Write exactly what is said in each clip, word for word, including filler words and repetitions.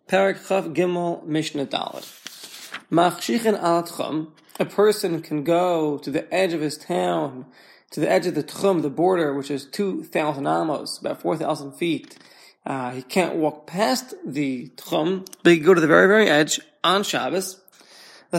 Parak Chav Gimel Mishnah Dalet. Machshichin al Tchum. A person can go to the edge of his town, to the edge of the Tchum, the border, which is two thousand amos, about four thousand feet. Uh, he can't walk past the Tchum, but he can go to the very, very edge on Shabbos. So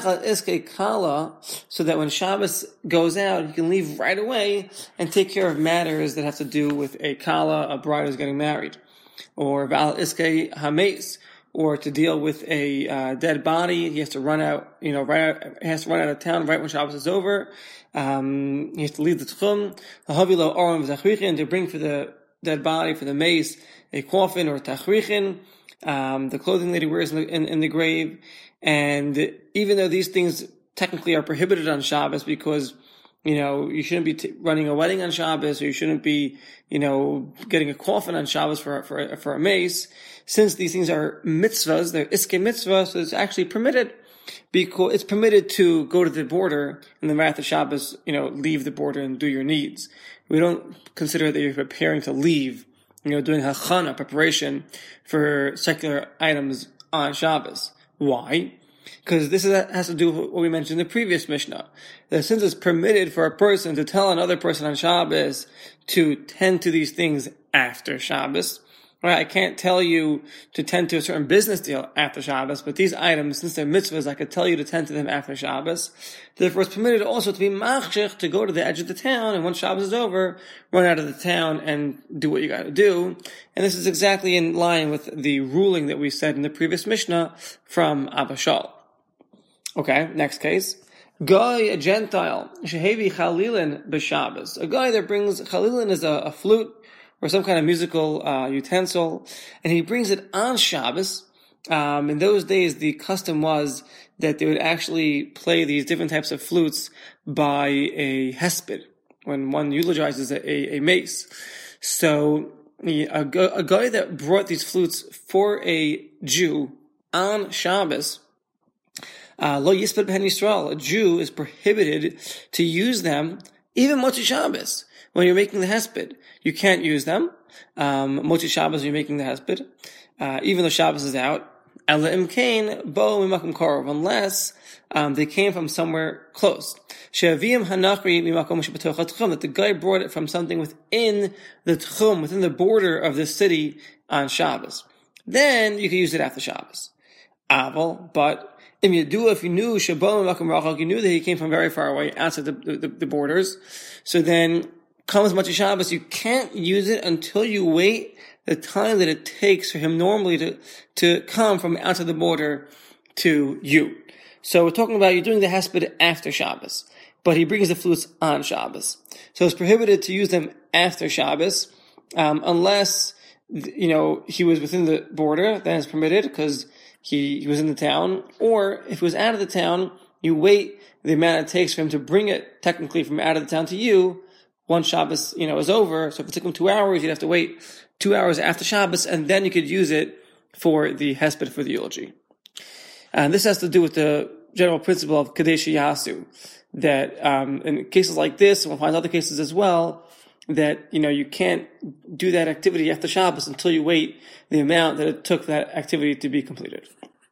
that when Shabbos goes out, he can leave right away and take care of matters that have to do with a kala, a bride who's getting married, or val iske hames, or to deal with a uh, dead body. He has to run out, you know, right out, he has to run out of town right when Shabbos is over. Um, he has to leave the tchum, and to bring for the dead body, for the mace, a coffin or tachrichin, um, the clothing that he wears in the, in, in the grave. And even though these things technically are prohibited on Shabbos because, you know, you shouldn't be t- running a wedding on Shabbos, or you shouldn't be, you know, getting a coffin on Shabbos for, for, for a mace, since these things are mitzvahs, they're iske mitzvahs, so it's actually permitted, because it's permitted to go to the border and then after Shabbos, you know, leave the border and do your needs. We don't consider that you're preparing to leave, you know, doing hachana, preparation for secular items on Shabbos. Why? Because this is, has to do with what we mentioned in the previous Mishnah. That since it's permitted for a person to tell another person on Shabbos to tend to these things after Shabbos, right? I can't tell you to tend to a certain business deal after Shabbos, but these items, since they're mitzvahs, I could tell you to tend to them after Shabbos. Therefore, it's permitted also to be machshich, to go to the edge of the town, and once Shabbos is over, run out of the town and do what you gotta do. And this is exactly in line with the ruling that we said in the previous Mishnah from Abba Shaul. Okay, next case. Guy, a Gentile, shehevi chalilin b'Shabbos. A guy that brings, chalilin is a, a flute, or some kind of musical uh, utensil, and he brings it on Shabbos. Um, in those days, the custom was that they would actually play these different types of flutes by a hesped, when one eulogizes a, a, a mace. So, a, a guy that brought these flutes for a Jew on Shabbos, uh, lo yisped b'hen Yisrael, a Jew is prohibited to use them, even Motzi Shabbos, when you're making the hesped. You can't use them. Um, Motzi Shabbos, you're making the hesped, uh, even though Shabbos is out. Unless um, they came from somewhere close. That the guy brought it from something within the tchum, within the border of the city on Shabbos. Then you can use it after Shabbos. Aval, but if you do, if you knew you knew that he came from very far away, outside the, the, the borders, so then comes Motzi Shabbos, you can't use it until you wait the time that it takes for him normally to, to come from outside the border to you. So we're talking about you're doing the hesped after Shabbos, but he brings the flutes on Shabbos. So it's prohibited to use them after Shabbos, um, unless, you know, he was within the border, then it's permitted because he, he was in the town, or if he was out of the town, you wait the amount it takes for him to bring it technically from out of the town to you. Once Shabbos, you know, is over, so if it took him two hours, you'd have to wait two hours after Shabbos, and then you could use it for the hesped, for the eulogy. And this has to do with the general principle of Kadesh Yasu, that um, in cases like this, and we'll find other cases as well, that, you know, you can't do that activity after Shabbos until you wait the amount that it took that activity to be completed.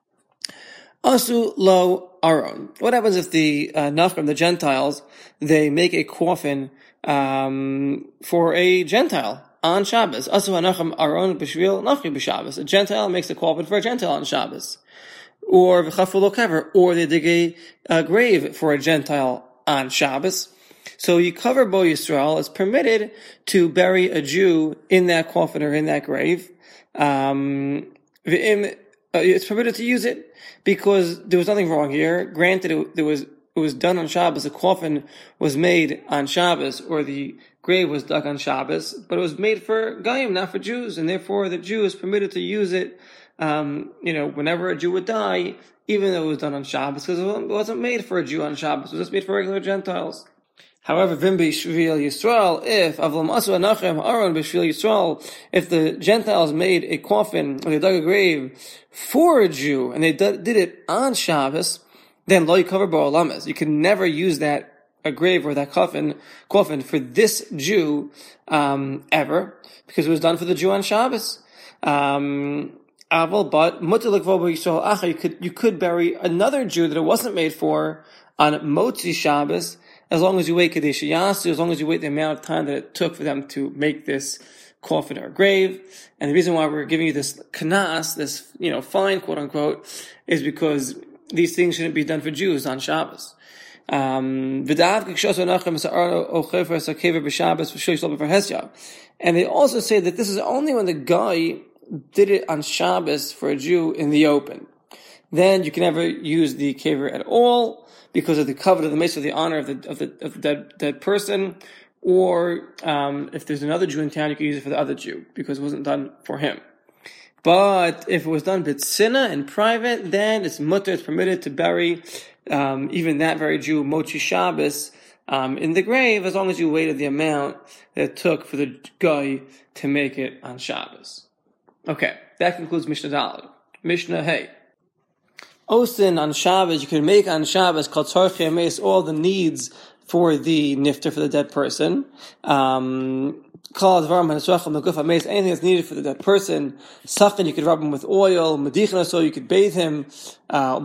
Asu lo aron. What happens if the uh, Nafram, the Gentiles, they make a coffin um, for a Gentile on Shabbos? Asu hanacham aron b'shvil nafri b'Shabbos. A Gentile makes a coffin for a Gentile on Shabbos. Or v'chafu lo kever, or they dig a, a grave for a Gentile on Shabbos. So you cover Bo Yisrael. It's permitted to bury a Jew in that coffin or in that grave. Um, it's permitted to use it because there was nothing wrong here. Granted, it, there was it was done on Shabbos. The coffin was made on Shabbos, or the grave was dug on Shabbos, but it was made for Goyim, not for Jews, and therefore the Jew is permitted to use it. Um, you know, whenever a Jew would die, even though it was done on Shabbos, because it wasn't made for a Jew on Shabbos. It was just made for regular Gentiles. However, Vim b'Shvil Yisrael, if Avlam Asu Anachem Aron b'Shvil Yisrael, if the Gentiles made a coffin, or they dug a grave for a Jew, and they did it on Shabbos, then lo yikaver bo olames. You can never use that a grave or that coffin coffin for this Jew um, ever, because it was done for the Jew on Shabbos. Um, Aval, but you could you could bury another Jew that it wasn't made for on Motzi Shabbos, as long as you wait Kadesh Yasu, as long as you wait the amount of time that it took for them to make this coffin or grave. And the reason why we're giving you this kanas, this, you know, fine, quote unquote, is because these things shouldn't be done for Jews on Shabbos. Um, and they also say that this is only when the guy did it on Shabbos for a Jew in the open. Then you can never use the kaver at all because of the covet of the mace of the honor of the of the of the dead dead person. Or um, if there's another Jew in town, you can use it for the other Jew because it wasn't done for him. But if it was done b'tzina in private, then it's mutter, it's permitted to bury um, even that very Jew, Mochi Shabbos, um, in the grave, as long as you waited the amount that it took for the guy to make it on Shabbos. Okay, that concludes Mishnah Daled. Mishnah Hey. Osin on Shabbos, you can make on Shabbos, called Tzarchei Hameis, all the needs for the nifter, for the dead person. Um, anything that's needed for the dead person. Sachin, you could rub him with oil. Medichin, so you could bathe him. Uh,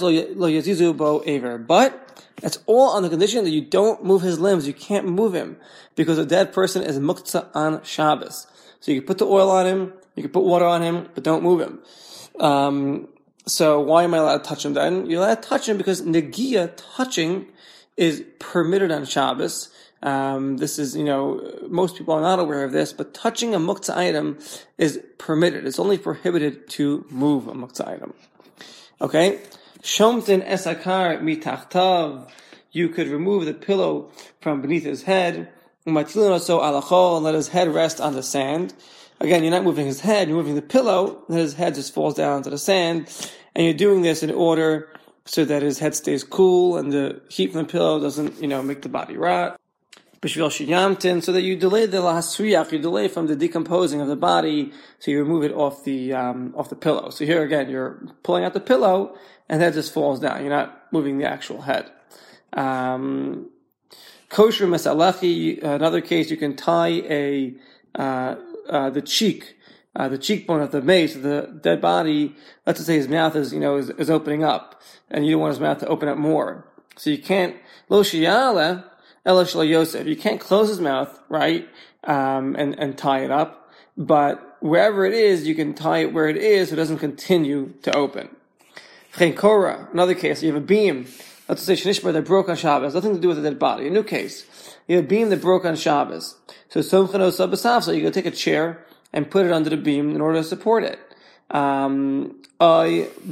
but that's all on the condition that you don't move his limbs. You can't move him because a dead person is muktzah on Shabbos. So you can put the oil on him, you can put water on him, but don't move him. Um, so why am I allowed to touch him then? You're allowed to touch him because negia, touching, is permitted on Shabbos. Um, this is, you know, most people are not aware of this, but touching a muktzah item is permitted. It's only prohibited to move a muktzah item. Okay? Shomtin esakar mitachtav. You could remove the pillow from beneath his head. Umatilin so alachol, and let his head rest on the sand. Again, you're not moving his head, you're moving the pillow, and his head just falls down to the sand. And you're doing this in order so that his head stays cool and the heat from the pillow doesn't, you know, make the body rot. B'shvil shiyamtin, so that you delay the lahasriyach, you delay from the decomposing of the body, so you remove it off the um, off the pillow. So here again, you're pulling out the pillow, and that just falls down. You're not moving the actual head. Um, kosher masalachi, another case, you can tie a uh, uh, the cheek. Uh, the cheekbone of the mace, of the dead body, let's just say his mouth is, you know, is, is opening up, and you don't want his mouth to open up more. So you can't, lo shiyale, ela shlo yosef, you can't close his mouth, right, um, and, and tie it up, but wherever it is, you can tie it where it is so it doesn't continue to open. Chen kora, another case, you have a beam, let's say shnishbar that broke on Shabbos, nothing to do with the dead body, a new case. You have a beam that broke on Shabbos. So somchano sabasaf, so you go take a chair, and put it under the beam in order to support it. Um, or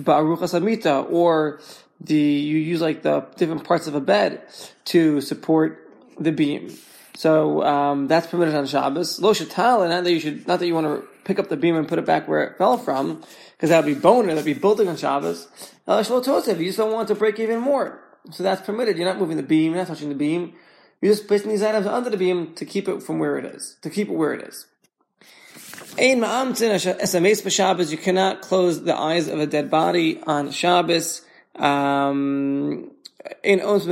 the, you use like the different parts of a bed to support the beam. So, um, that's permitted on Shabbos. Lo shetal, not that you should, not that you want to pick up the beam and put it back where it fell from, because that would be boner, that would be building on Shabbos. You just don't want to break even more. So that's permitted. You're not moving the beam, you're not touching the beam. You're just placing these items under the beam to keep it from where it is, to keep it where it is. You cannot close the eyes of a dead body on Shabbos. Um, even after,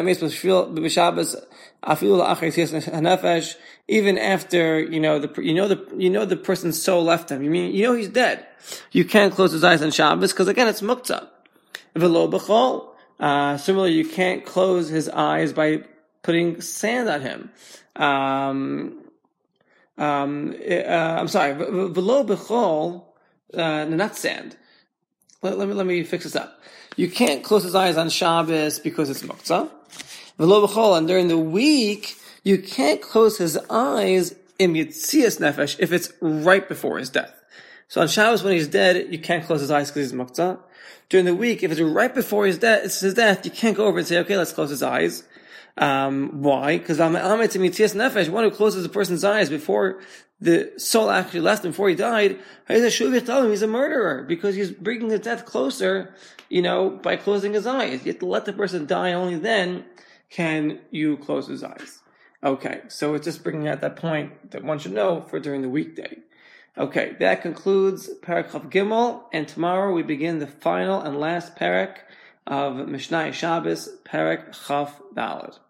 you know, the, you know, the, you know, the person's soul left him. You mean, you know, he's dead. You can't close his eyes on Shabbos because again, it's muktzah. Uh, similarly, you can't close his eyes by putting sand on him. Um, Um, uh, I'm sorry, v'lo b'chol, uh, not sand. Let, let me, let me fix this up. You can't close his eyes on Shabbos because it's muktzah. V'lo b'chol, and during the week, you can't close his eyes im yitzias nefesh if it's right before his death. So on Shabbos when he's dead, you can't close his eyes because he's muktzah. During the week, if it's right before his death, it's his death, you can't go over and say, okay, let's close his eyes. Um, why? Because I'm nefesh, one who closes a person's eyes before the soul actually left him, before he died, he's a murderer, because he's bringing his death closer, you know, by closing his eyes. You have to let the person die, only then can you close his eyes. Okay, so it's just bringing out that point that one should know for during the weekday. Okay, that concludes Perek Chaf Gimel, and tomorrow we begin the final and last Perek of Mishnah Shabbos, Perek Chaf Daled.